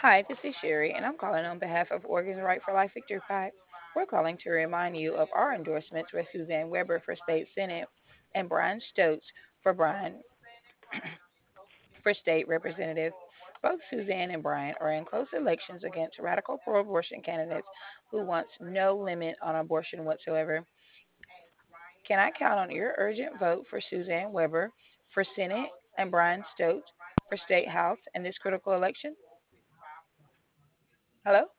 Hi, this is Sherry, and I'm calling on behalf of Oregon's Right for Life Victory PAC. We're calling to remind you of our endorsements with Suzanne Weber for State Senate and Brian Stokes for Brian for State Representative. Both Suzanne and Brian are in close elections against radical pro-abortion candidates who wants no limit on abortion whatsoever. Can I count on your urgent vote for Suzanne Weber for Senate and Brian Stokes for State House in this critical election? Hello?